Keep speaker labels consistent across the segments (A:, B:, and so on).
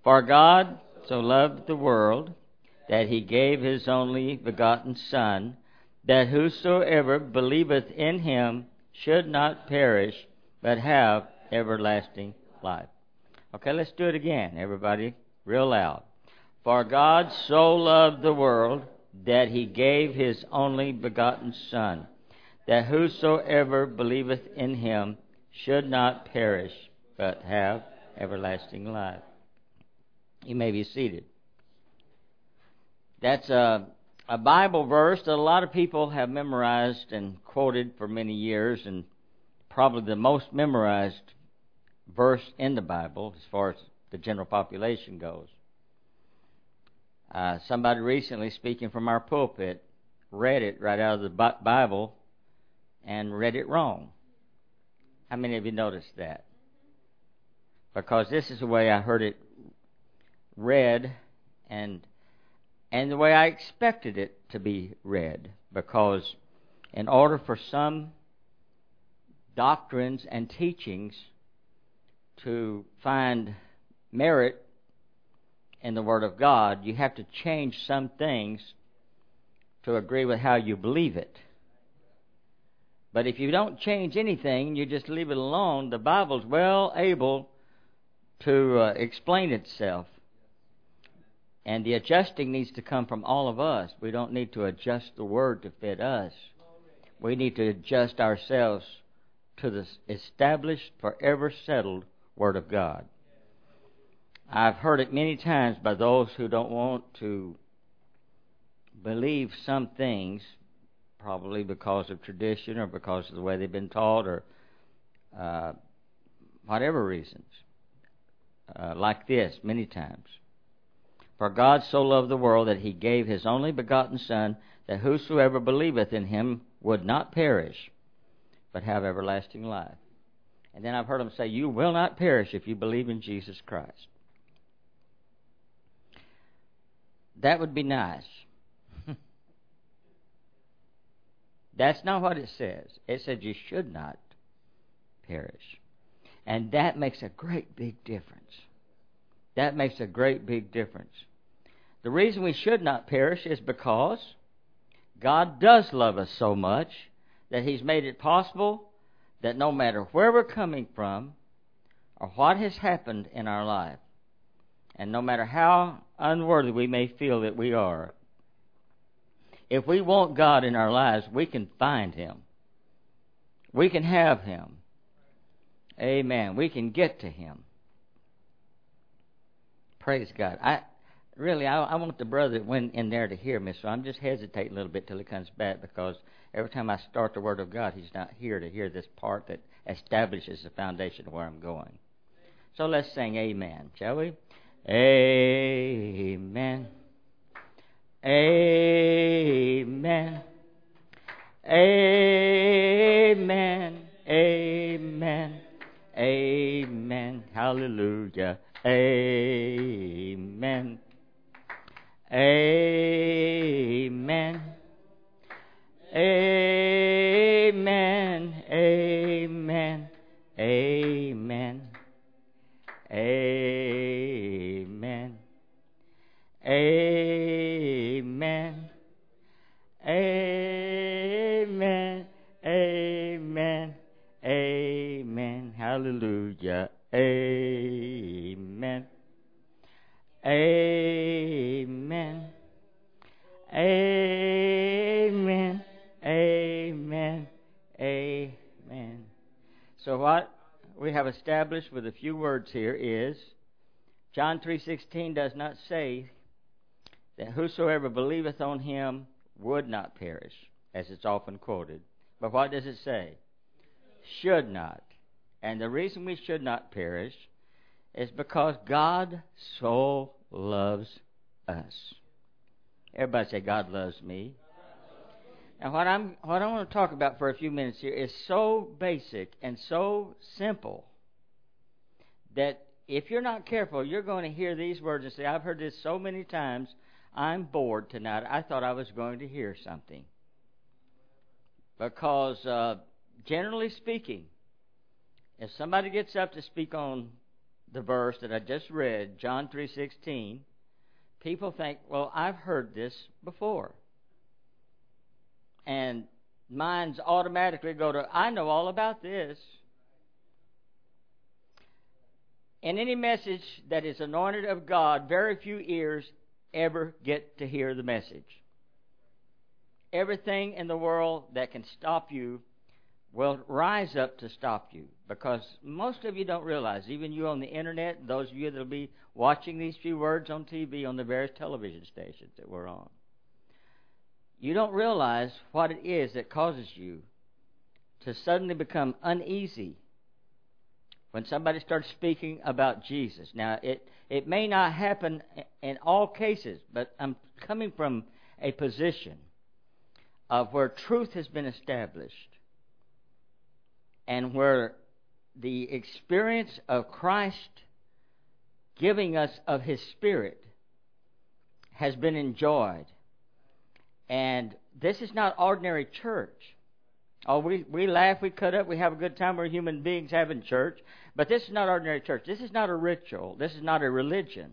A: For God so loved the world that he gave his only begotten Son, that whosoever believeth in him should not perish, but have everlasting life. Okay, let's do it again, everybody, real loud. For God so loved the world that he gave his only begotten Son, that whosoever believeth in him should not perish, but have everlasting life. You may be seated. That's a Bible verse that a lot of people have memorized and quoted for many years, and probably the most memorized verse in the Bible as far as the general population goes. Somebody recently, speaking from our pulpit, read it right out of the Bible and read it wrong. How many of you noticed that? Because this is the way I heard it read and the way I expected it to be read. Because in order for some doctrines and teachings to find merit in the Word of God, you have to change some things to agree with how you believe it. But if you don't change anything, you just leave it alone, the Bible's well able to explain itself. And the adjusting needs to come from all of us. We don't need to adjust the Word to fit us. We need to adjust ourselves to the established, forever settled Word of God. I've heard it many times by those who don't want to believe some things, probably because of tradition or because of the way they've been taught or whatever reasons, like this many times. For God so loved the world that he gave his only begotten Son, that whosoever believeth in him would not perish, but have everlasting life. And then I've heard them say, you will not perish if you believe in Jesus Christ. That would be nice. That's not what it says. It says you should not perish. And that makes a great big difference. That makes a great big difference. The reason we should not perish is because God does love us so much that he's made it possible that no matter where we're coming from or what has happened in our life, and no matter how unworthy we may feel that we are, if we want God in our lives, we can find him. We can have him. Amen. We can get to him. Praise God. I want the brother that went in there to hear me, so I'm just hesitating a little bit till he comes back, because every time I start the Word of God, he's not here to hear this part that establishes the foundation of where I'm going. So let's sing amen, shall we? Amen. Amen. Amen. Amen. Amen. Hallelujah. Amen. Amen. Amen. Amen. Amen. Amen. Amen. Amen. Amen. Amen. Hallelujah. Amen. Amen. Amen. Amen. Amen. So what we have established with a few words here is John 3:16 does not say that whosoever believeth on him would not perish, as it's often quoted. But what does it say? Should not. And the reason we should not perish is because God so loves us. Everybody say, God loves me. And what I want to talk about for a few minutes here is so basic and so simple that if you're not careful, you're going to hear these words and say, I've heard this so many times, I'm bored tonight. I thought I was going to hear something. Because generally speaking, if somebody gets up to speak on the verse that I just read, John 3:16, people think, well, I've heard this before. And minds automatically go to, I know all about this. In any message that is anointed of God, very few ears ever get to hear the message. Everything in the world that can stop you will rise up to stop you, because most of you don't realize, even you on the internet, those of you that will be watching these few words on TV on the various television stations that we're on, you don't realize what it is that causes you to suddenly become uneasy when somebody starts speaking about Jesus. Now, it may not happen in all cases, but I'm coming from a position of where truth has been established and where the experience of Christ giving us of His Spirit has been enjoyed. And this is not ordinary church. Oh, we laugh, we cut up, we have a good time. We're human beings having church. But this is not ordinary church. This is not a ritual. This is not a religion.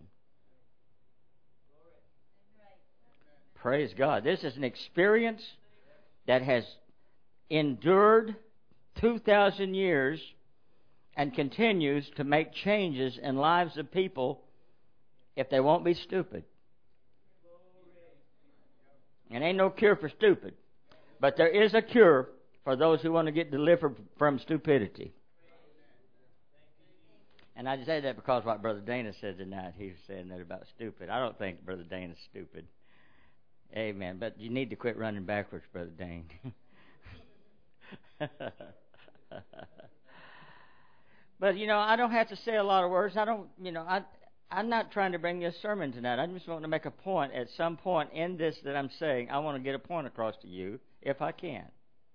A: Praise God. This is an experience that has endured 2,000 years and continues to make changes in lives of people if they won't be stupid. And ain't no cure for stupid. But there is a cure for those who want to get delivered from stupidity. And I say that because what Brother Dana said tonight, he was saying that about stupid. I don't think Brother Dana's stupid. Amen. But you need to quit running backwards, Brother Dane. But, I don't have to say a lot of words. I'm not trying to bring you a sermon tonight. I just want to make a point. At some point in this that I'm saying, I want to get a point across to you, if I can.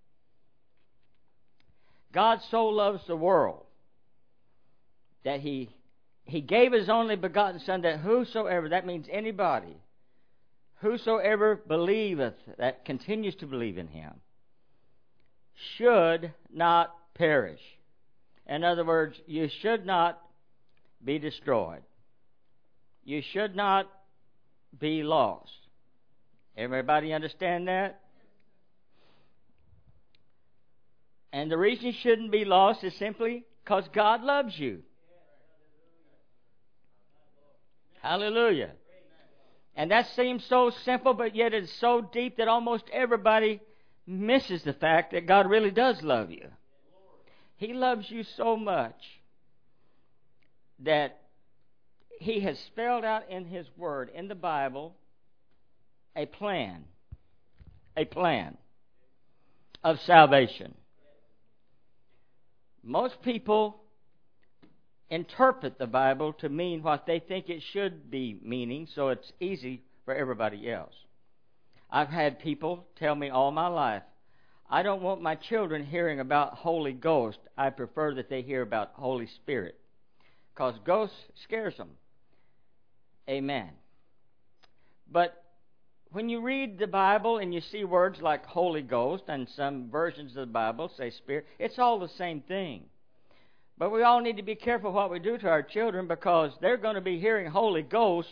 A: God so loves the world that He gave His only begotten Son, that whosoever, that means anybody, whosoever believeth, that continues to believe in Him, should not perish. In other words, you should not be destroyed. You should not be lost. Everybody understand that? And the reason you shouldn't be lost is simply because God loves you. Hallelujah. And that seems so simple, but yet it's so deep that almost everybody misses the fact that God really does love you. He loves you so much that He has spelled out in His Word, in the Bible, a plan of salvation. Most people interpret the Bible to mean what they think it should be meaning, so it's easy for everybody else. I've had people tell me all my life, I don't want my children hearing about Holy Ghost. I prefer that they hear about Holy Spirit, because ghost scares them. Amen. But when you read the Bible and you see words like Holy Ghost, and some versions of the Bible say Spirit, it's all the same thing. But we all need to be careful what we do to our children, because they're going to be hearing Holy Ghost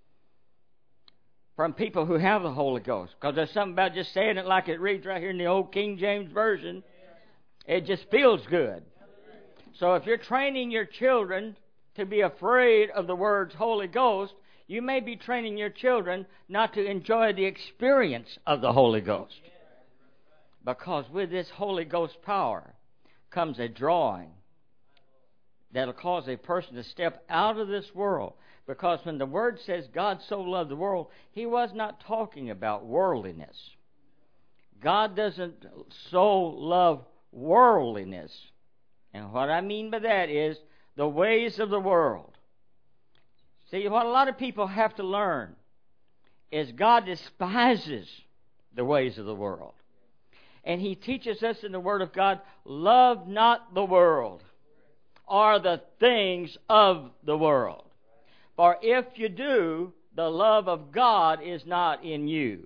A: from people who have the Holy Ghost. Because there's something about just saying it like it reads right here in the old King James Version. It just feels good. So if you're training your children to be afraid of the words Holy Ghost, you may be training your children not to enjoy the experience of the Holy Ghost. Because with this Holy Ghost power comes a drawing that'll cause a person to step out of this world. Because when the Word says God so loved the world, He was not talking about worldliness. God doesn't so love worldliness. And what I mean by that is the ways of the world. See, what a lot of people have to learn is God despises the ways of the world. And He teaches us in the Word of God, love not the world or the things of the world. For if you do, the love of God is not in you.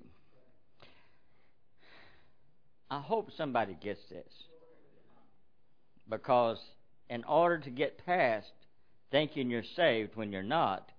A: I hope somebody gets this. Because in order to get past thinking you're saved when you're not.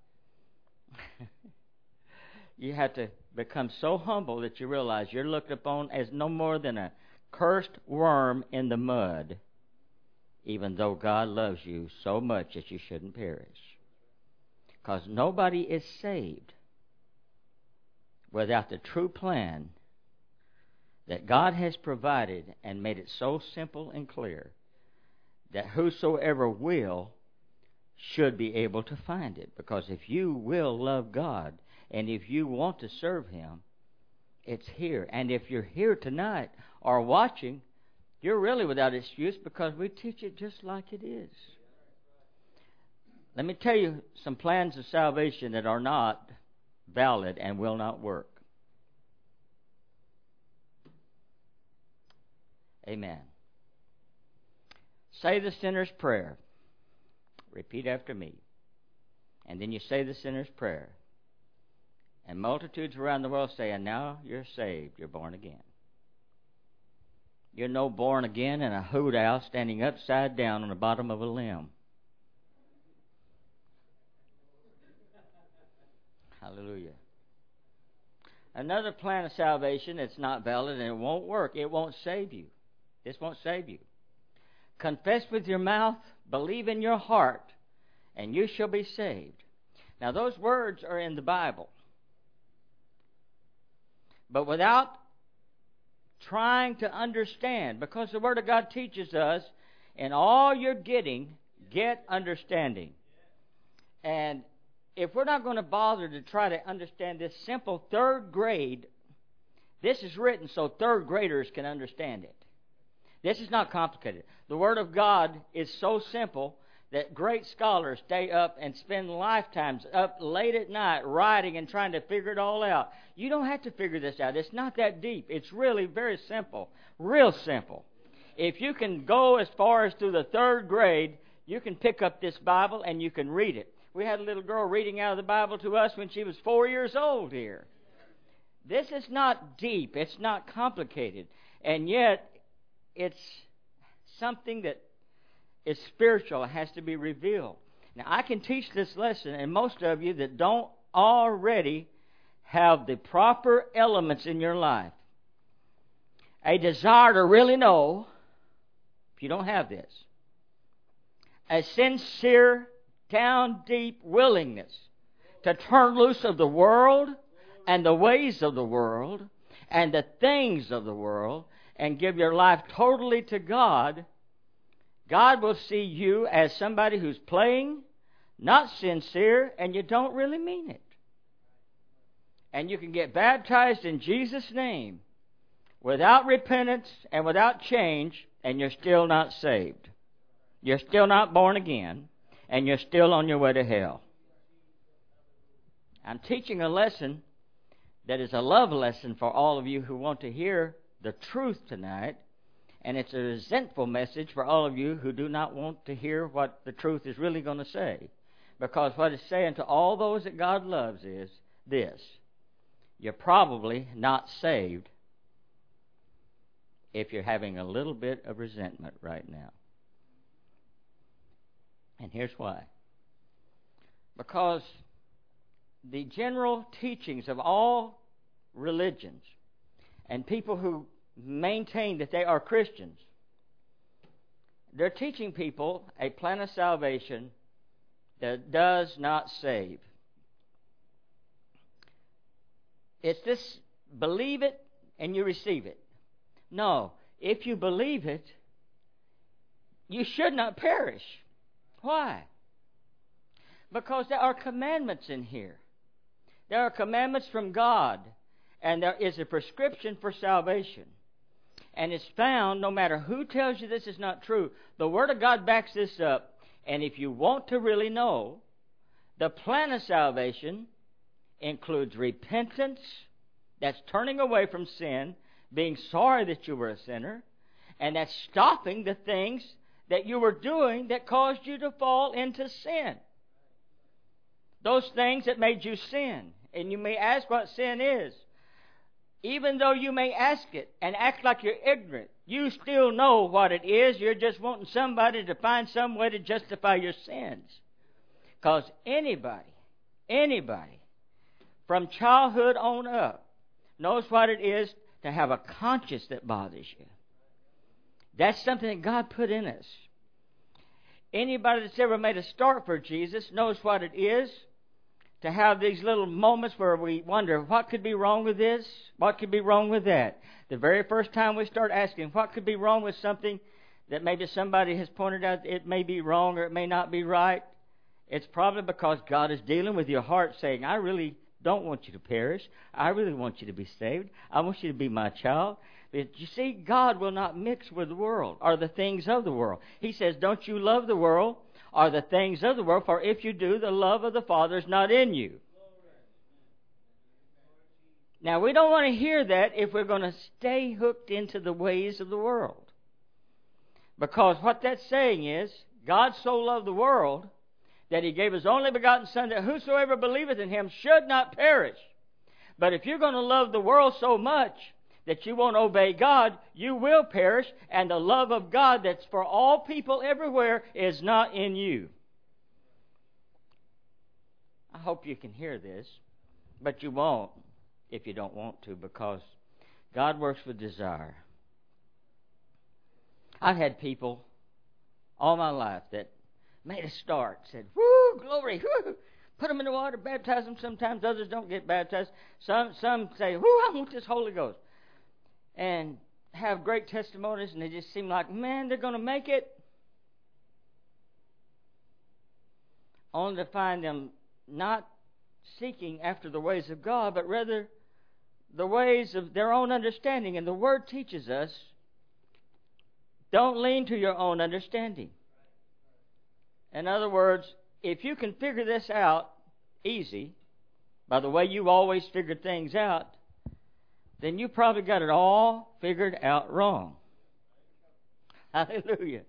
A: You have to become so humble that you realize you're looked upon as no more than a cursed worm in the mud, even though God loves you so much that you shouldn't perish. Because nobody is saved without the true plan that God has provided and made it so simple and clear that whosoever will should be able to find it. Because if you will love God and if you want to serve Him, it's here. And if you're here tonight or watching, you're really without excuse because we teach it just like it is. Let me tell you some plans of salvation that are not valid and will not work. Amen. Say the sinner's prayer. Repeat after me. And then you say the sinner's prayer. And multitudes around the world say, and now you're saved, you're born again. You're no born again in a hoot owl standing upside down on the bottom of a limb. Hallelujah. Another plan of salvation that's not valid and it won't work. It won't save you. This won't save you. Confess with your mouth, believe in your heart, and you shall be saved. Now those words are in the Bible. But without trying to understand, because the Word of God teaches us, in all you're getting, get understanding. And if we're not going to bother to try to understand this simple third grade, this is written so third graders can understand it. This is not complicated. The Word of God is so simple that great scholars stay up and spend lifetimes up late at night writing and trying to figure it all out. You don't have to figure this out. It's not that deep. It's really very simple, real simple. If you can go as far as through the third grade, you can pick up this Bible and you can read it. We had a little girl reading out of the Bible to us when she was 4 years old here. This is not deep. It's not complicated. And yet, it's something that is spiritual. It has to be revealed. Now, I can teach this lesson, and most of you that don't already have the proper elements in your life, a desire to really know, if you don't have this, a sincere, down deep willingness to turn loose of the world and the ways of the world and the things of the world and give your life totally to God, God will see you as somebody who's playing, not sincere, and you don't really mean it. And you can get baptized in Jesus' name without repentance and without change, and you're still not saved. You're still not born again, and you're still on your way to hell. I'm teaching a lesson that is a love lesson for all of you who want to hear the truth tonight. And it's a resentful message for all of you who do not want to hear what the truth is really going to say. Because what it's saying to all those that God loves is this: you're probably not saved if you're having a little bit of resentment right now. And here's why. Because the general teachings of all religions and people who maintain that they are Christians, they're teaching people a plan of salvation that does not save. It's this: believe it and you receive it. No, if you believe it, you should not perish. Why? Because there are commandments in here. There are commandments from God, and there is a prescription for salvation. And it's found, no matter who tells you this is not true, the Word of God backs this up. And if you want to really know, the plan of salvation includes repentance, that's turning away from sin, being sorry that you were a sinner, and that's stopping the things that you were doing that caused you to fall into sin. Those things that made you sin. And you may ask what sin is. Even though you may ask it and act like you're ignorant, you still know what it is. You're just wanting somebody to find some way to justify your sins. Because anybody, from childhood on up, knows what it is to have a conscience that bothers you. That's something that God put in us. Anybody that's ever made a start for Jesus knows what it is to have these little moments where we wonder, what could be wrong with this? What could be wrong with that? The very first time we start asking, what could be wrong with something that maybe somebody has pointed out it may be wrong or it may not be right, it's probably because God is dealing with your heart saying, I really don't want you to perish. I really want you to be saved. I want you to be my child. But you see, God will not mix with the world or the things of the world. He says, don't you love the world or the things of the world, for if you do, the love of the Father is not in you. Now, we don't want to hear that if we're going to stay hooked into the ways of the world. Because what that's saying is, God so loved the world that He gave His only begotten Son, that whosoever believeth in Him should not perish. But if you're going to love the world so much that you won't obey God, you will perish, and the love of God that's for all people everywhere is not in you. I hope you can hear this, but you won't if you don't want to, because God works with desire. I've had people all my life that made a start, said, woo, glory, woo, put them in the water, baptize them. Sometimes others don't get baptized. Some say, woo, I want this Holy Ghost. And have great testimonies, and they just seem like, man, they're going to make it. Only to find them not seeking after the ways of God, but rather the ways of their own understanding. And the Word teaches us, don't lean to your own understanding. In other words, if you can figure this out easy, by the way you've always figured things out, then you probably got it all figured out wrong. Hallelujah.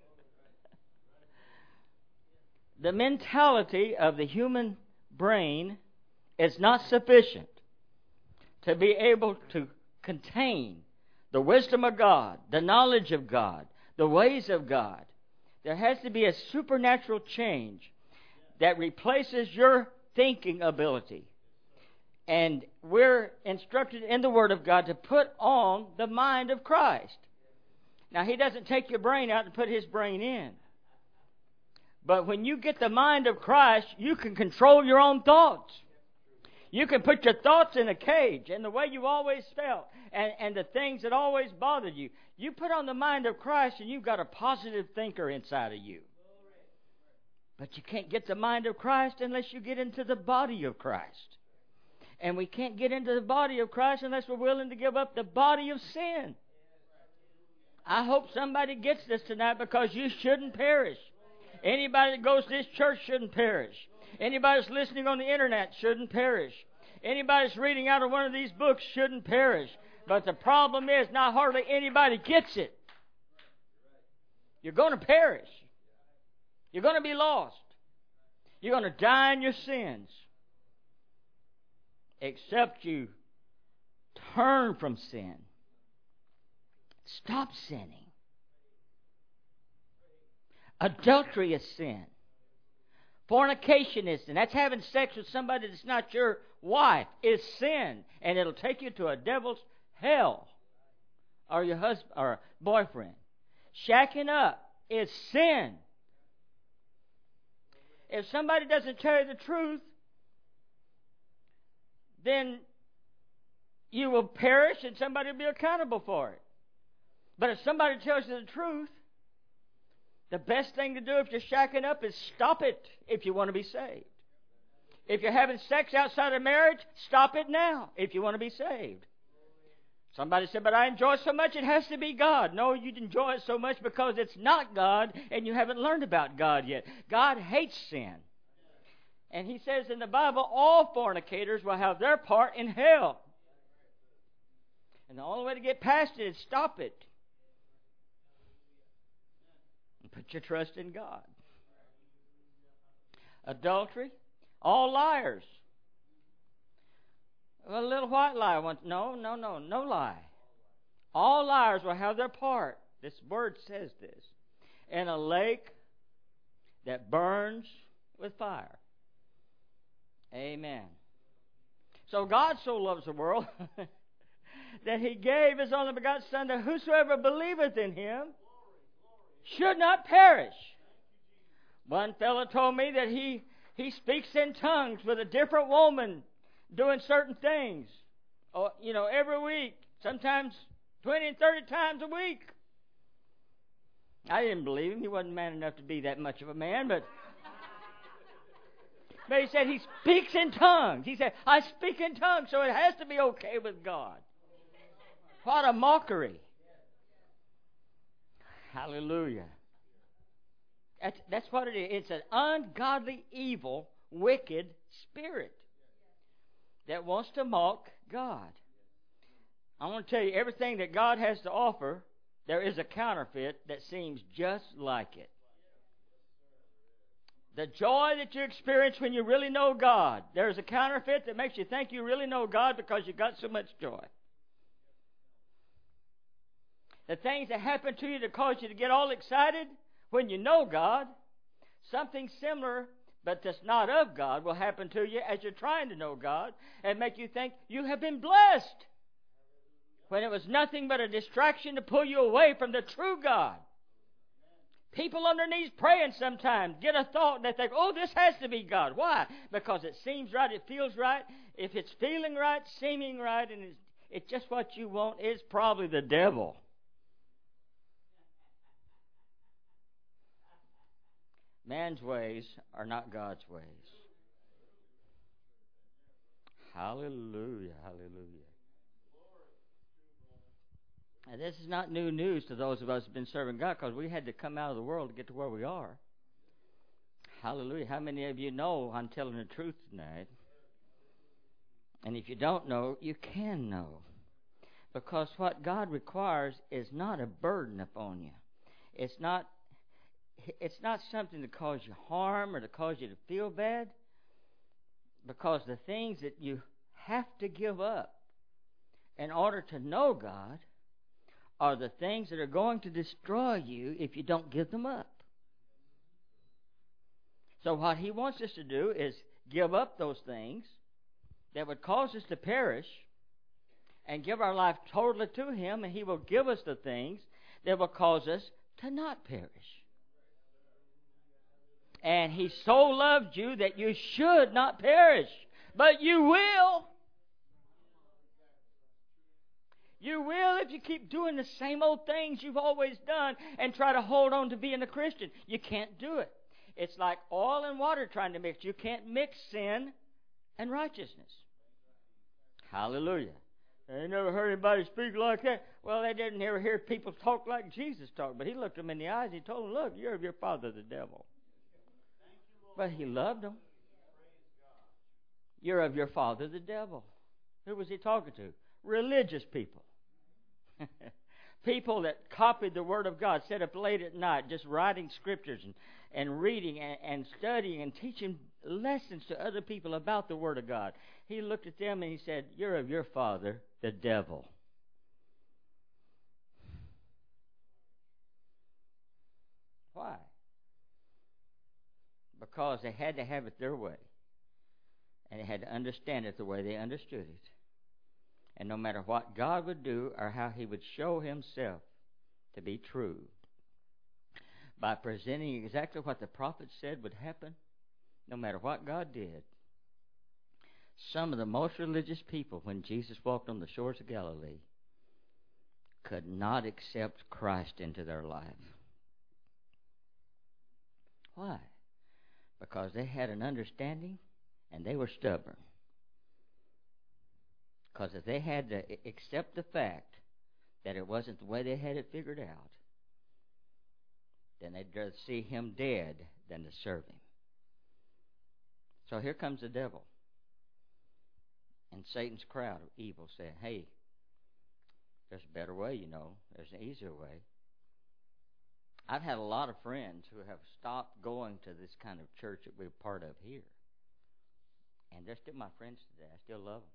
A: The mentality of the human brain is not sufficient to be able to contain the wisdom of God, the knowledge of God, the ways of God. There has to be a supernatural change that replaces your thinking ability. And we're instructed in the Word of God to put on the mind of Christ. Now, He doesn't take your brain out and put His brain in. But when you get the mind of Christ, you can control your own thoughts. You can put your thoughts in a cage, and the way you always felt, and the things that always bothered you. You put on the mind of Christ, and you've got a positive thinker inside of you. But you can't get the mind of Christ unless you get into the body of Christ. And we can't get into the body of Christ unless we're willing to give up the body of sin. I hope somebody gets this tonight, because you shouldn't perish. Anybody that goes to this church shouldn't perish. Anybody that's listening on the internet shouldn't perish. Anybody that's reading out of one of these books shouldn't perish. But the problem is, not hardly anybody gets it. You're going to perish. You're going to be lost. You're going to die in your sins. Except you turn from sin. Stop sinning. Adultery is sin. Fornication is sin. That's having sex with somebody that's not your wife is sin. And it'll take you to a devil's hell. Or your husband or boyfriend. Shacking up is sin. If somebody doesn't tell you the truth, then you will perish and somebody will be accountable for it. But if somebody tells you the truth, the best thing to do if you're shacking up is stop it if you want to be saved. If you're having sex outside of marriage, stop it now if you want to be saved. Somebody said, but I enjoy it so much it has to be God. No, you enjoy it so much because it's not God and you haven't learned about God yet. God hates sin. And He says in the Bible, all fornicators will have their part in hell. And the only way to get past it is stop it. And put your trust in God. Adultery, all liars. A little white lie wants, no lie. All liars will have their part. This word says this. In a lake that burns with fire. Amen. So God so loves the world that He gave His only begotten Son, that whosoever believeth in Him should not perish. One fellow told me that he speaks in tongues with a different woman doing certain things, every week, sometimes 20 and 30 times a week. I didn't believe him. He wasn't man enough to be that much of a man, but he said he speaks in tongues. He said, I speak in tongues, so it has to be okay with God. What a mockery. Hallelujah. That's what it is. It's an ungodly, evil, wicked spirit that wants to mock God. I want to tell you, everything that God has to offer, there is a counterfeit that seems just like it. The joy that you experience when you really know God, there's a counterfeit that makes you think you really know God because you got so much joy. The things that happen to you that cause you to get all excited when you know God, something similar but that's not of God will happen to you as you're trying to know God and make you think you have been blessed when it was nothing but a distraction to pull you away from the true God. People on their knees praying sometimes get a thought and they think, oh, this has to be God. Why? Because it seems right, it feels right. If it's feeling right, seeming right, and it's just what you want, it's probably the devil. Man's ways are not God's ways. Hallelujah, hallelujah. And this is not new news to those of us who have been serving God, because we had to come out of the world to get to where we are. Hallelujah. How many of you know I'm telling the truth tonight? And if you don't know, you can know. Because what God requires is not a burden upon you. It's not something to cause you harm or to cause you to feel bad. Because the things that you have to give up in order to know God are the things that are going to destroy you if you don't give them up. So what He wants us to do is give up those things that would cause us to perish and give our life totally to Him, and He will give us the things that will cause us to not perish. And He so loved you that you should not perish, but you will. You will if you keep doing the same old things you've always done and try to hold on to being a Christian. You can't do it. It's like oil and water trying to mix. You can't mix sin and righteousness. Hallelujah. They never heard anybody speak like that. Well, they didn't ever hear people talk like Jesus talked. But He looked them in the eyes. He told them, look, you're of your father the devil. But He loved them. You're of your father the devil. Who was He talking to? Religious people. People that copied the Word of God, sat up late at night just writing scriptures and reading and studying and teaching lessons to other people about the Word of God. He looked at them and He said, you're of your father, the devil. Why? Because they had to have it their way. And they had to understand it the way they understood it. And no matter what God would do or how He would show Himself to be true, by presenting exactly what the prophet said would happen, no matter what God did, some of the most religious people, when Jesus walked on the shores of Galilee, could not accept Christ into their life. Why? Because they had an understanding and they were stubborn. Because if they had to accept the fact that it wasn't the way they had it figured out, then they'd rather see Him dead than to serve Him. So here comes the devil. And Satan's crowd of evil saying, hey, there's a better way, you know. There's an easier way. I've had a lot of friends who have stopped going to this kind of church that we're part of here. And they're still my friends today. I still love them.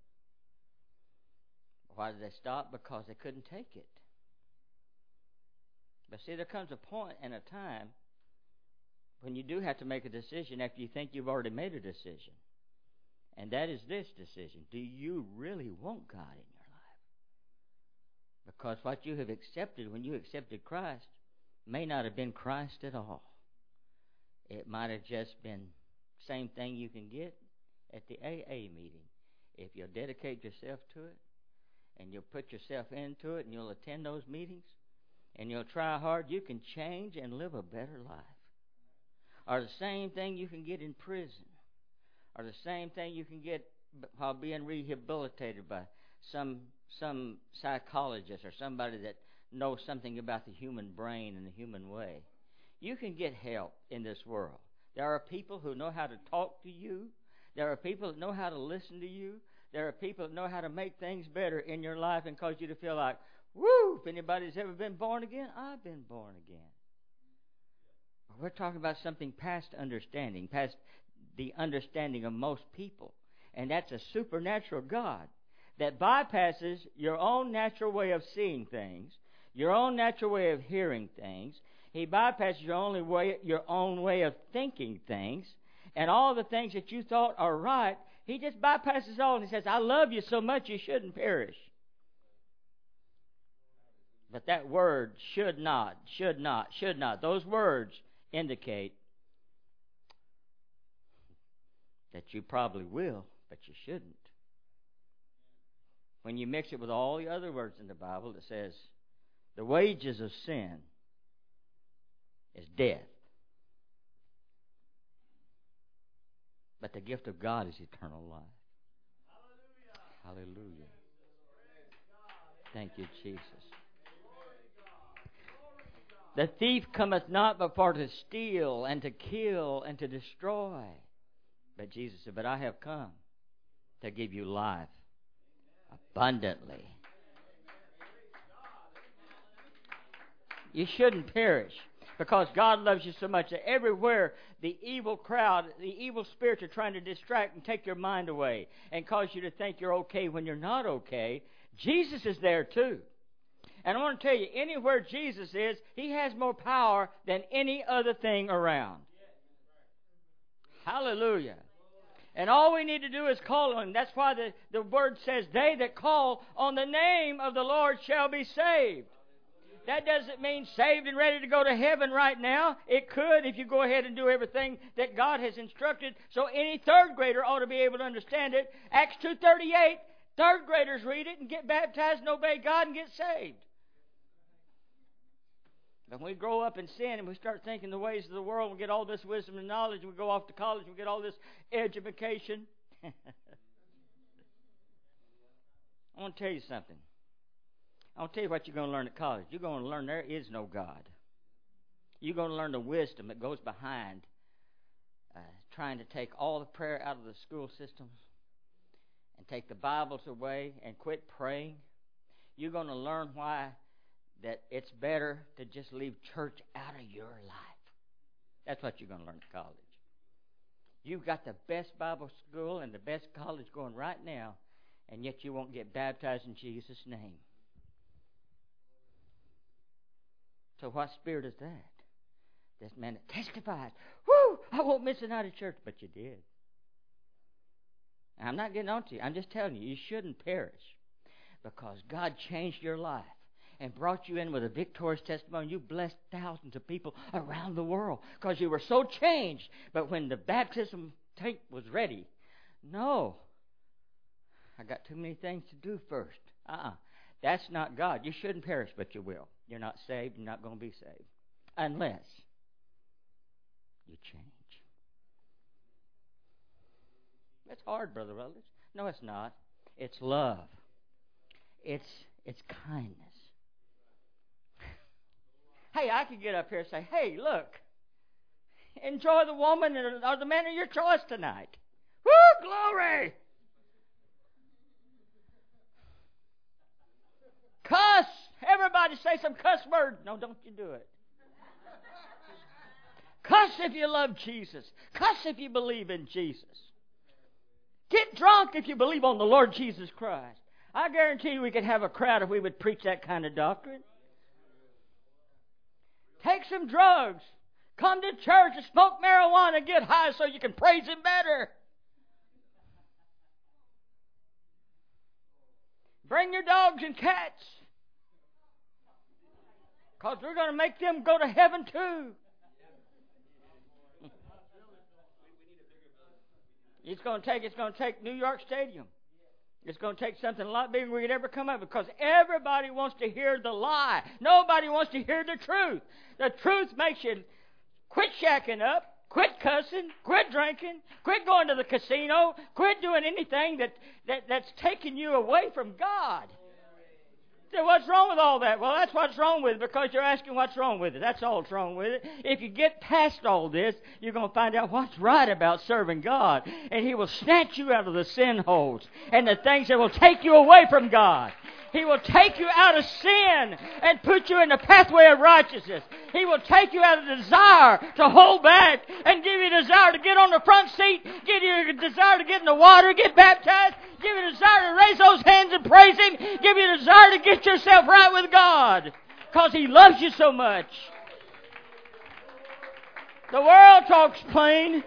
A: Why did they stop? Because they couldn't take it. But see, there comes a point and a time when you do have to make a decision after you think you've already made a decision. And that is this decision. Do you really want God in your life? Because what you have accepted when you accepted Christ may not have been Christ at all. It might have just been the same thing you can get at the AA meeting. If you'll dedicate yourself to it, and you'll put yourself into it, and you'll attend those meetings, and you'll try hard, you can change and live a better life. Or the same thing you can get in prison. Or the same thing you can get while being rehabilitated by some psychologist or somebody that knows something about the human brain and the human way. You can get help in this world. There are people who know how to talk to you. There are people that know how to listen to you. There are people that know how to make things better in your life and cause you to feel like, woo, if anybody's ever been born again, I've been born again. We're talking about something past understanding, past the understanding of most people. And that's a supernatural God that bypasses your own natural way of seeing things, your own natural way of hearing things. He bypasses your own way of thinking things, and all the things that you thought are right, He just bypasses all and He says, I love you so much you shouldn't perish. But that word should not, those words indicate that you probably will, but you shouldn't. When you mix it with all the other words in the Bible, it says, the wages of sin is death. But the gift of God is eternal life. Hallelujah. Hallelujah. Thank you, Jesus. The thief cometh not but for to steal and to kill and to destroy. But Jesus said, but I have come to give you life abundantly. You shouldn't perish, because God loves you so much that everywhere the evil crowd, the evil spirits are trying to distract and take your mind away and cause you to think you're okay when you're not okay, Jesus is there too. And I want to tell you, anywhere Jesus is, He has more power than any other thing around. Hallelujah. And all we need to do is call on Him. That's why the Word says, they that call on the name of the Lord shall be saved. That doesn't mean saved and ready to go to heaven right now. It could if you go ahead and do everything that God has instructed. So any third grader ought to be able to understand it. Acts 2:38, third graders read it and get baptized and obey God and get saved. But when we grow up in sin and we start thinking the ways of the world, we get all this wisdom and knowledge, we go off to college, we get all this education. I want to tell you something. I'll tell you what you're going to learn at college. You're going to learn there is no God. You're going to learn the wisdom that goes behind trying to take all the prayer out of the school systems and take the Bibles away and quit praying. You're going to learn why that it's better to just leave church out of your life. That's what you're going to learn at college. You've got the best Bible school and the best college going right now, and yet you won't get baptized in Jesus' name. So what spirit is that? This man that testifies, whoo, I won't miss a night of church, but you did. And I'm not getting on to you. I'm just telling you, you shouldn't perish because God changed your life and brought you in with a victorious testimony. You blessed thousands of people around the world because you were so changed. But when the baptism tank was ready, no, I got too many things to do first. That's not God. You shouldn't perish, but you will. You're not saved. You're not going to be saved unless you change. That's hard, Brother Rutledge. No, it's not. It's love. It's kindness. Hey, I could get up here and say, hey, look, enjoy the woman or the man of your choice tonight. Woo, glory! Cuss! Everybody say some cuss word. No, don't you do it. Cuss if you love Jesus. Cuss if you believe in Jesus. Get drunk if you believe on the Lord Jesus Christ. I guarantee you we could have a crowd if we would preach that kind of doctrine. Take some drugs. Come to church and smoke marijuana and get high so you can praise Him better. Bring your dogs and cats. Because we're going to make them go to heaven too. It's going to take New York Stadium. It's going to take something a lot bigger we could ever come up with, because everybody wants to hear the lie. Nobody wants to hear the truth. The truth makes you quit shacking up, quit cussing, quit drinking, quit going to the casino, quit doing anything that's taking you away from God. So what's wrong with all that? Well, that's what's wrong with it, because you're asking what's wrong with it. That's all that's wrong with it. If you get past all this, you're going to find out what's right about serving God. And He will snatch you out of the sin holes and the things that will take you away from God. He will take you out of sin and put you in the pathway of righteousness. He will take you out of the desire to hold back and give you a desire to get on the front seat, give you a desire to get in the water, get baptized, give you a desire to raise those hands and praise Him, give you a desire to get yourself right with God, because He loves you so much. The world talks plain.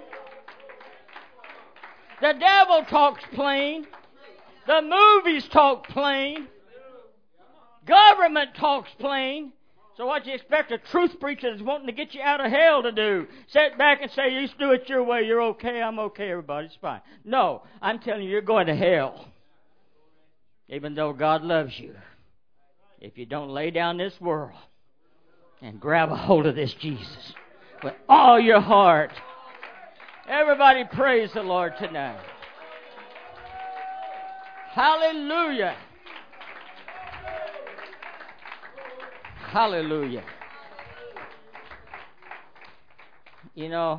A: The devil talks plain. The movies talk plain. Government talks plain. So what do you expect a truth preacher that's wanting to get you out of hell to do? Sit back and say, you just do it your way, you're okay, I'm okay, everybody's fine. No, I'm telling you, you're going to hell. Even though God loves you. If you don't lay down this world and grab a hold of this Jesus with all your heart. Everybody praise the Lord tonight. Hallelujah. Hallelujah. You know,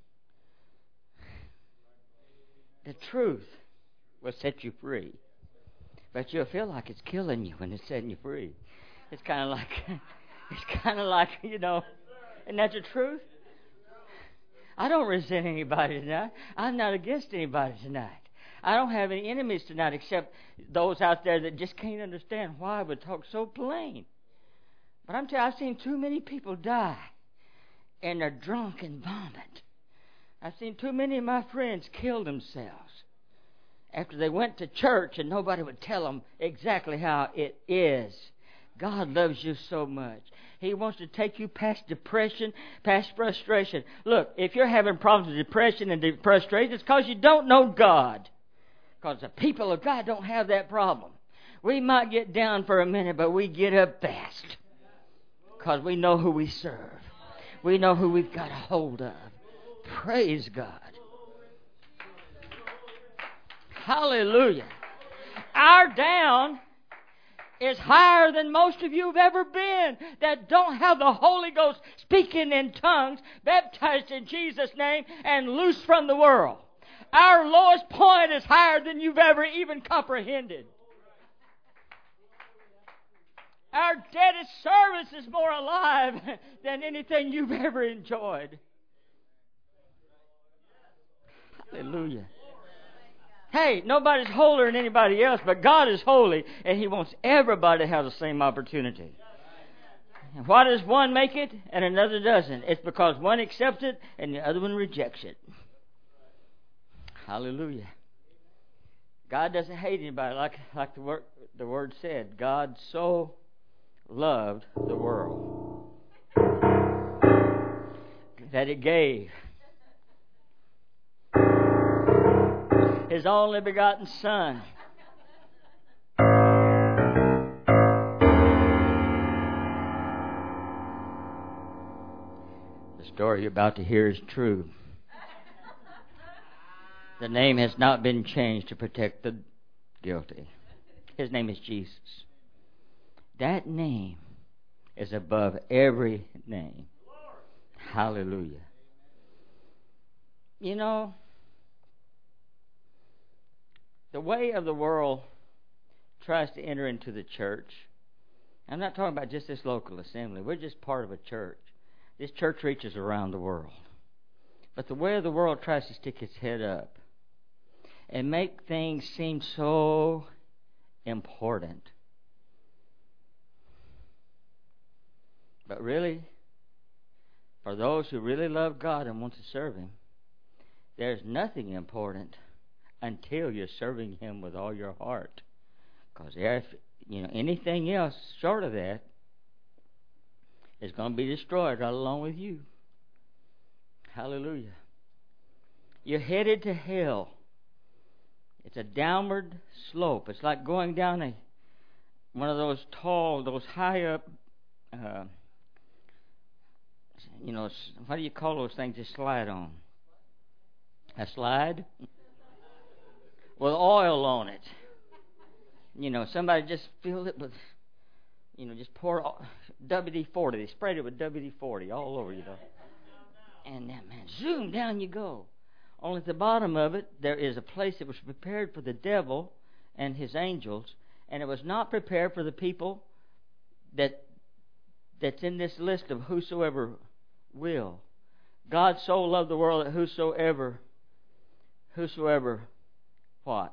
A: the truth will set you free. But you'll feel like it's killing you when it's setting you free. It's kind of like, you know, isn't that the truth? I don't resent anybody tonight. I'm not against anybody tonight. I don't have any enemies tonight except those out there that just can't understand why I would talk so plain. But I'm telling you, I've seen too many people die and they're drunk and vomit. I've seen too many of my friends kill themselves after they went to church and nobody would tell them exactly how it is. God loves you so much. He wants to take you past depression, past frustration. Look, if you're having problems with depression and frustration, it's because you don't know God. Because the people of God don't have that problem. We might get down for a minute, but we get up fast. Because we know who we serve. We know who we've got a hold of. Praise God. Hallelujah. Our down is higher than most of you have ever been that don't have the Holy Ghost speaking in tongues, baptized in Jesus' name, and loose from the world. Our lowest point is higher than you've ever even comprehended. Our debt of service is more alive than anything you've ever enjoyed. Hallelujah. Hey, nobody's holier than anybody else, but God is holy, and He wants everybody to have the same opportunity. And why does one make it and another doesn't? It's because one accepts it and the other one rejects it. Hallelujah. God doesn't hate anybody, like the word said. God so loved the world that it gave His only begotten Son. The story you're about to hear is true. The name has not been changed to protect the guilty. His name is Jesus. That name is above every name. Hallelujah. You know, the way of the world tries to enter into the church. I'm not talking about just this local assembly. We're just part of a church. This church reaches around the world. But the way of the world tries to stick its head up and make things seem so important. But really, for those who really love God and want to serve Him, there's nothing important until you're serving Him with all your heart. Because if anything else short of that is going to be destroyed right along with you. Hallelujah. You're headed to hell. It's a downward slope. It's like going down one of those tall, those high up, what do you call those things you slide on? A slide? With oil on it. Somebody just filled it with, just pour WD-40. They sprayed it with WD-40 all over, And that, man, zoom, down you go. Only at the bottom of it, there is a place that was prepared for the devil and his angels, and it was not prepared for the people that's in this list of whosoever will. God so loved the world that whosoever what?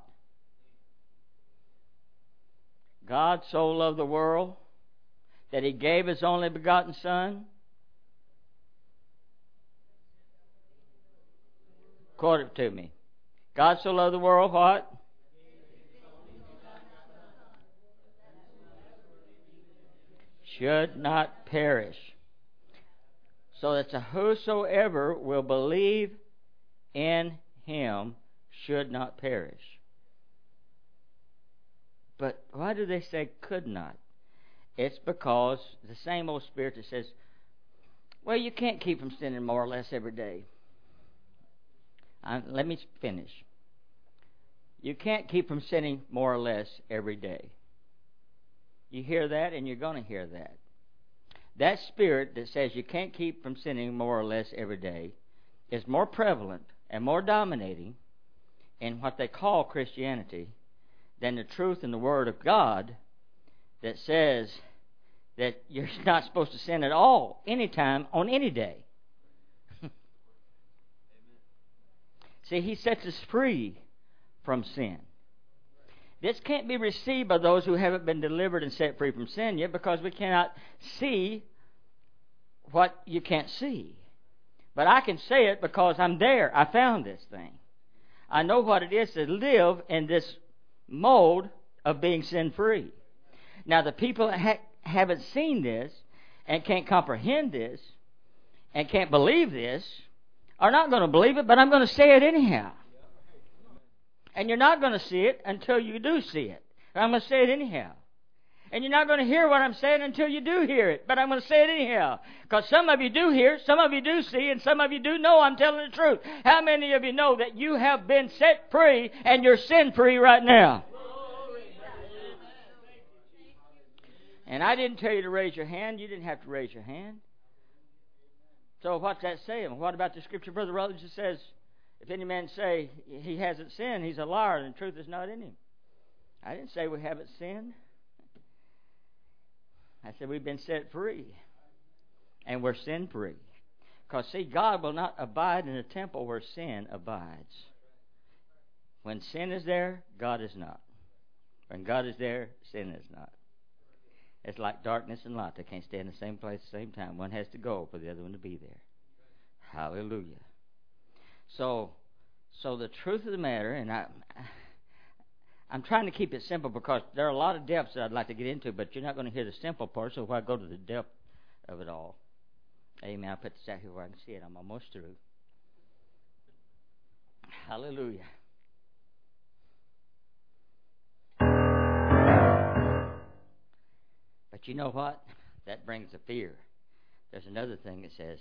A: God so loved the world that He gave His only begotten Son. Quote it to me. God so loved the world, what? Should not perish. So that whosoever will believe in Him should not perish. But why do they say could not? It's because the same old spirit that says, well, you can't keep from sinning more or less every day. Let me finish. You can't keep from sinning more or less every day. You hear that, and you're going to hear that. That spirit that says you can't keep from sinning more or less every day is more prevalent and more dominating in what they call Christianity than the truth in the Word of God that says that you're not supposed to sin at all, anytime, on any day. See, He sets us free from sin. This can't be received by those who haven't been delivered and set free from sin yet, because we cannot see what you can't see. But I can say it because I'm there. I found this thing. I know what it is to live in this mode of being sin-free. Now, the people that haven't seen this and can't comprehend this and can't believe this are not going to believe it, but I'm going to say it anyhow. And you're not going to see it until you do see it. I'm going to say it anyhow. And you're not going to hear what I'm saying until you do hear it, but I'm going to say it anyhow. Because some of you do hear, some of you do see, and some of you do know I'm telling the truth. How many of you know that you have been set free and you're sin-free right now? And I didn't tell you to raise your hand. You didn't have to raise your hand. So what's that saying? What about the scripture, Brother Rutledge, that says, if any man say he hasn't sinned, he's a liar and the truth is not in him? I didn't say we haven't sinned. I said we've been set free. And we're sin-free. Because, see, God will not abide in a temple where sin abides. When sin is there, God is not. When God is there, sin is not. It's like darkness and light. They can't stay in the same place at the same time. One has to go for the other one to be there. Hallelujah. So the truth of the matter, and I'm trying to keep it simple because there are a lot of depths that I'd like to get into, but you're not going to hear the simple part, so if I go to the depth of it all. Amen. I'll put this out here where I can see it. I'm almost through. Hallelujah. But you know what? That brings a fear. There's another thing that says,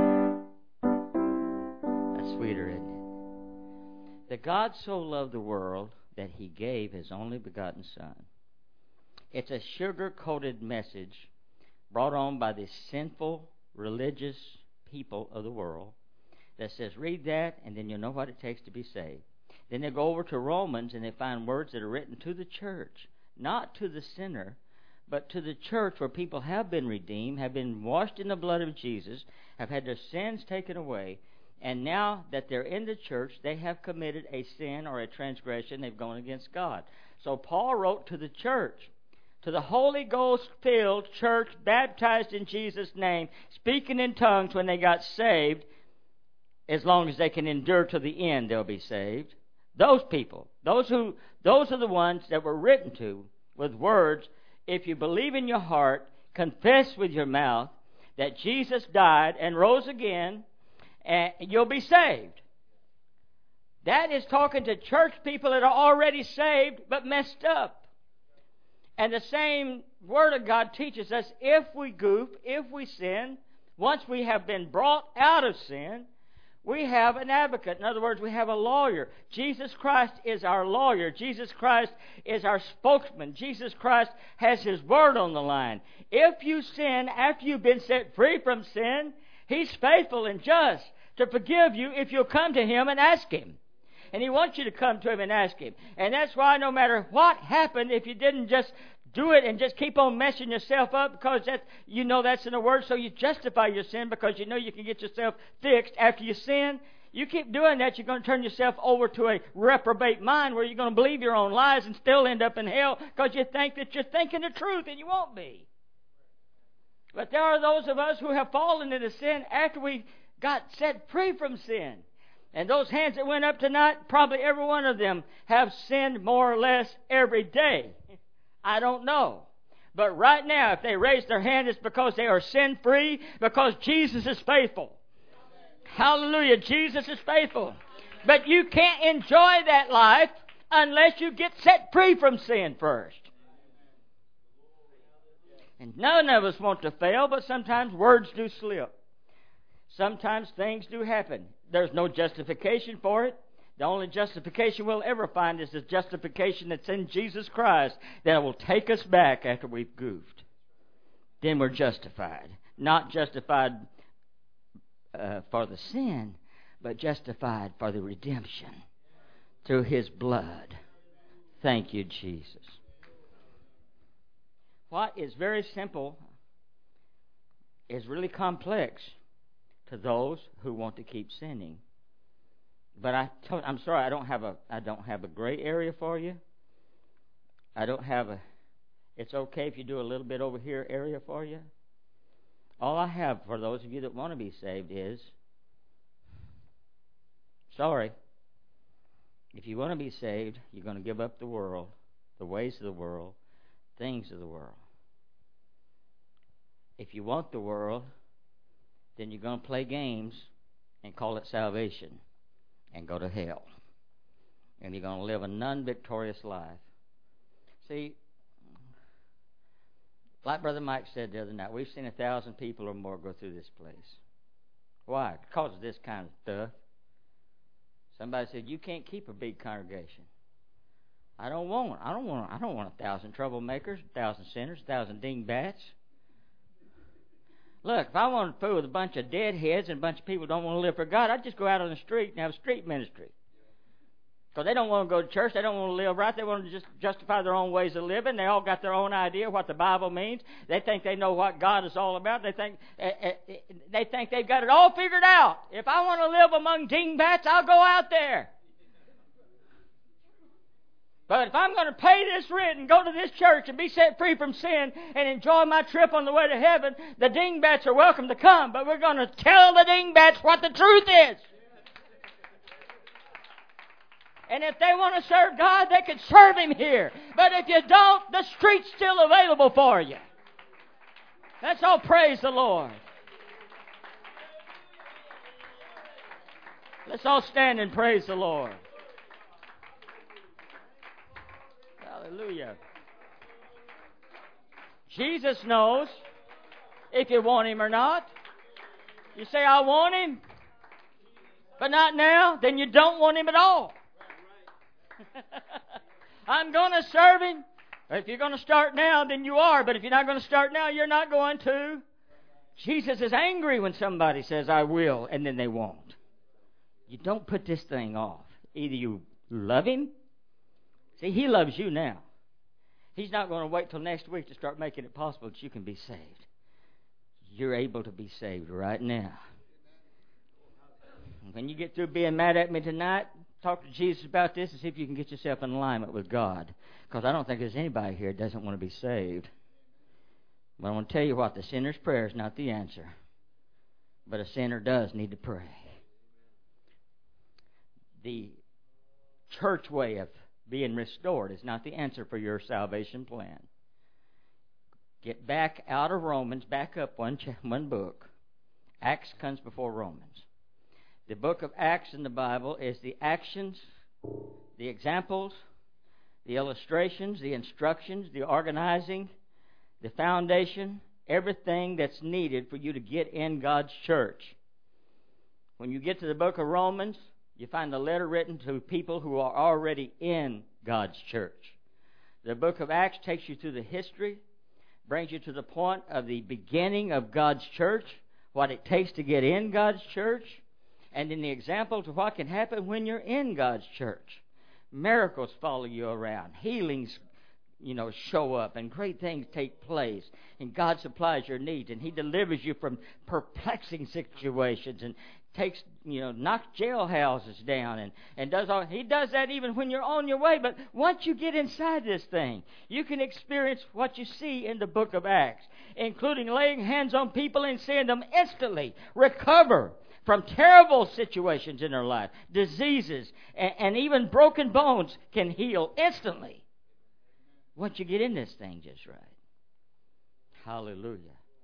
A: that's sweeter, isn't it? That God so loved the world that He gave His only begotten Son. It's a sugar-coated message brought on by the sinful, religious people of the world that says, read that, and then you'll know what it takes to be saved. Then they go over to Romans, and they find words that are written to the church, not to the sinner, but to the church where people have been redeemed, have been washed in the blood of Jesus, have had their sins taken away, and now that they're in the church, they have committed a sin or a transgression. They've gone against God. So Paul wrote to the church to the Holy Ghost-filled church baptized in Jesus' name, speaking in tongues when they got saved, as long as they can endure to the end, they'll be saved. Those people, those are the ones that were written to with words, if you believe in your heart, confess with your mouth that Jesus died and rose again, and you'll be saved. That is talking to church people that are already saved but messed up. And the same Word of God teaches us, if we goof, if we sin, once we have been brought out of sin, we have an advocate. In other words, we have a lawyer. Jesus Christ is our lawyer. Jesus Christ is our spokesman. Jesus Christ has His word on the line. If you sin after you've been set free from sin, He's faithful and just to forgive you if you'll come to Him and ask Him. And He wants you to come to Him and ask Him. And that's why no matter what happened, if you didn't just do it and just keep on messing yourself up, because that's in the Word, so you justify your sin because you know you can get yourself fixed after you sin. You keep doing that, you're going to turn yourself over to a reprobate mind where you're going to believe your own lies and still end up in hell because you think that you're thinking the truth and you won't be. But there are those of us who have fallen into sin after we got set free from sin. And those hands that went up tonight, probably every one of them have sinned more or less every day. I don't know. But right now, if they raise their hand, it's because they are sin-free, because Jesus is faithful. Hallelujah, Jesus is faithful. But you can't enjoy that life unless you get set free from sin first. And none of us want to fail, but sometimes words do slip. Sometimes things do happen. There's no justification for it. The only justification we'll ever find is the justification that's in Jesus Christ that will take us back after we've goofed. Then we're justified. Not justified for the sin, but justified for the redemption through His blood. Thank you, Jesus. What is very simple is really complex to those who want to keep sinning. But I'm sorry, I don't have a gray area for you. I don't have it's okay if you do a little bit over here area for you. All I have for those of you that want to be saved is, sorry, if you want to be saved, you're going to give up the world, the ways of the world, things of the world. If you want the world, then you're going to play games and call it salvation and go to hell. And you're going to live a non-victorious life. See, like Brother Mike said the other night, we've seen 1,000 people or more go through this place. Why? Because of this kind of stuff. Somebody said, you can't keep a big congregation. I don't want 1,000 troublemakers, 1,000 sinners, 1,000 dingbats. Look, if I want to fool with a bunch of deadheads and a bunch of people who don't want to live for God, I'd just go out on the street and have a street ministry. Because they don't want to go to church. They don't want to live right. They want to just justify their own ways of living. They all got their own idea what the Bible means. They think they know what God is all about. They think they've got it all figured out. If I want to live among dingbats, I'll go out there. But if I'm going to pay this rent and go to this church and be set free from sin and enjoy my trip on the way to heaven, the dingbats are welcome to come. But we're going to tell the dingbats what the truth is. And if they want to serve God, they can serve Him here. But if you don't, the street's still available for you. Let's all praise the Lord. Let's all stand and praise the Lord. Hallelujah. Jesus knows if you want Him or not. You say, I want Him, but not now, then you don't want Him at all. I'm going to serve Him. If you're going to start now, then you are. But if you're not going to start now, you're not going to. Jesus is angry when somebody says, I will, and then they won't. You don't put this thing off. Either you love Him. See, He loves you now. He's not going to wait till next week to start making it possible that you can be saved. You're able to be saved right now. When you get through being mad at me tonight, talk to Jesus about this and see if you can get yourself in alignment with God. Because I don't think there's anybody here that doesn't want to be saved. But I want to tell you what, the sinner's prayer is not the answer. But a sinner does need to pray. The church way of being restored is not the answer for your salvation plan. Get back out of Romans, back up one book. Acts comes before Romans. The book of Acts in the Bible is the actions, the examples, the illustrations, the instructions, the organizing, the foundation, everything that's needed for you to get in God's church. When you get to the book of Romans, you find a letter written to people who are already in God's church. The book of Acts takes you through the history, brings you to the point of the beginning of God's church, what it takes to get in God's church, and then the example to what can happen when you're in God's church. Miracles follow you around. Healings, show up, and great things take place. And God supplies your needs, and He delivers you from perplexing situations, and takes, knocks jailhouses down, and does all. He does that even when you're on your way. But once you get inside this thing, you can experience what you see in the book of Acts, including laying hands on people and seeing them instantly recover from terrible situations in their life. Diseases and even broken bones can heal instantly once you get in this thing just right. Hallelujah.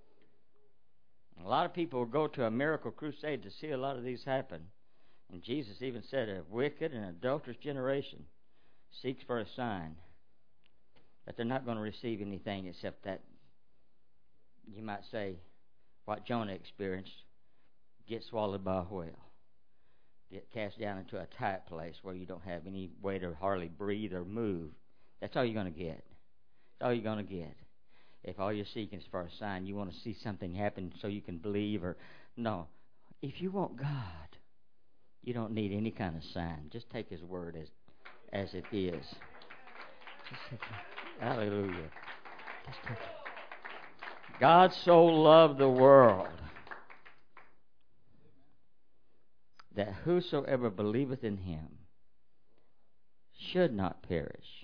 A: A lot of people will go to a miracle crusade to see a lot of these happen. And Jesus even said, a wicked and adulterous generation seeks for a sign. But they're not going to receive anything except that, you might say, what Jonah experienced. Get swallowed by a whale. Get cast down into a tight place where you don't have any way to hardly breathe or move. That's all you're going to get. That's all you're going to get. If all you're seeking is for a sign, you want to see something happen so you can believe or... No. If you want God, you don't need any kind of sign. Just take His word as it is. Hallelujah. Just take it. God so loved the world that whosoever believeth in Him should not perish.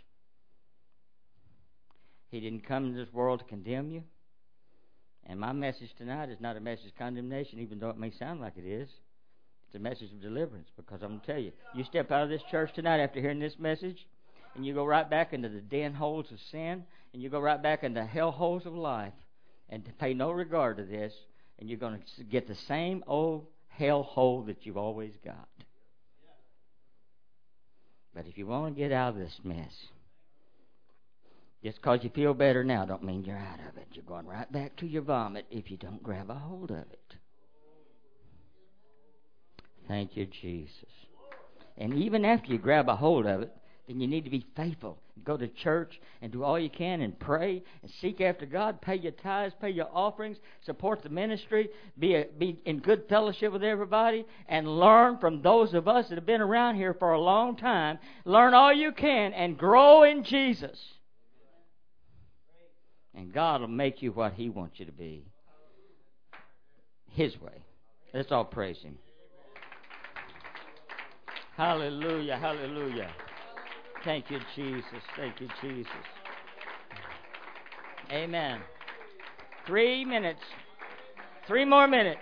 A: He didn't come into this world to condemn you. And my message tonight is not a message of condemnation, even though it may sound like it is. It's a message of deliverance, because I'm going to tell you, you step out of this church tonight after hearing this message, and you go right back into the den holes of sin, and you go right back into hell holes of life, and to pay no regard to this, and you're going to get the same old hell hole that you've always got. But if you want to get out of this mess, just because you feel better now don't mean you're out of it. You're going right back to your vomit if you don't grab a hold of it. Thank you, Jesus. And even after you grab a hold of it, then you need to be faithful. Go to church and do all you can and pray and seek after God. Pay your tithes, pay your offerings, support the ministry, be in good fellowship with everybody, and learn from those of us that have been around here for a long time. Learn all you can and grow in Jesus. And God will make you what He wants you to be. His way. Let's all praise Him. Hallelujah, hallelujah. Thank you, Jesus. Thank you, Jesus. Amen. 3 minutes. 3 more minutes.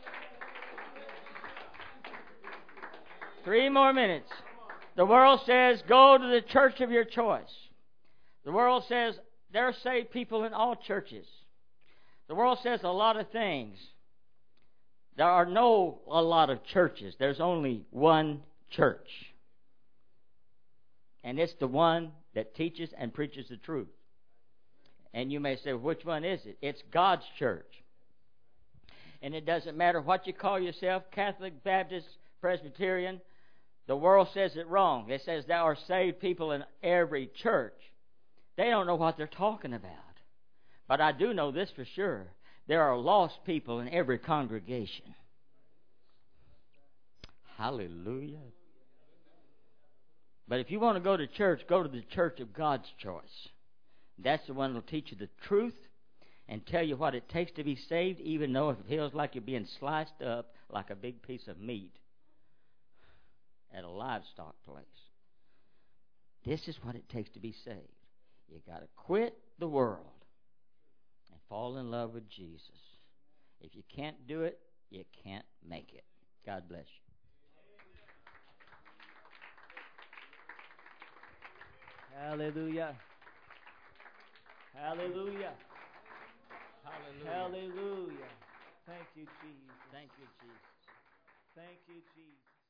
A: 3 more minutes. The world says, go to the church of your choice. The world says, there are saved people in all churches. The world says a lot of things. There are a lot of churches. There's only one church. And it's the one that teaches and preaches the truth. And you may say, which one is it? It's God's church. And it doesn't matter what you call yourself, Catholic, Baptist, Presbyterian. The world says it wrong. It says there are saved people in every church. They don't know what they're talking about. But I do know this for sure. There are lost people in every congregation. Hallelujah. But if you want to go to church, go to the church of God's choice. That's the one that will teach you the truth and tell you what it takes to be saved, even though it feels like you're being sliced up like a big piece of meat. at a livestock place. This is what it takes to be saved. You got to quit the world and fall in love with Jesus. If you can't do it, you can't make it. God bless you.
B: Hallelujah. Hallelujah.
A: Hallelujah.
B: Hallelujah. Thank you, Jesus.
A: Thank you, Jesus.
B: Thank you, Jesus.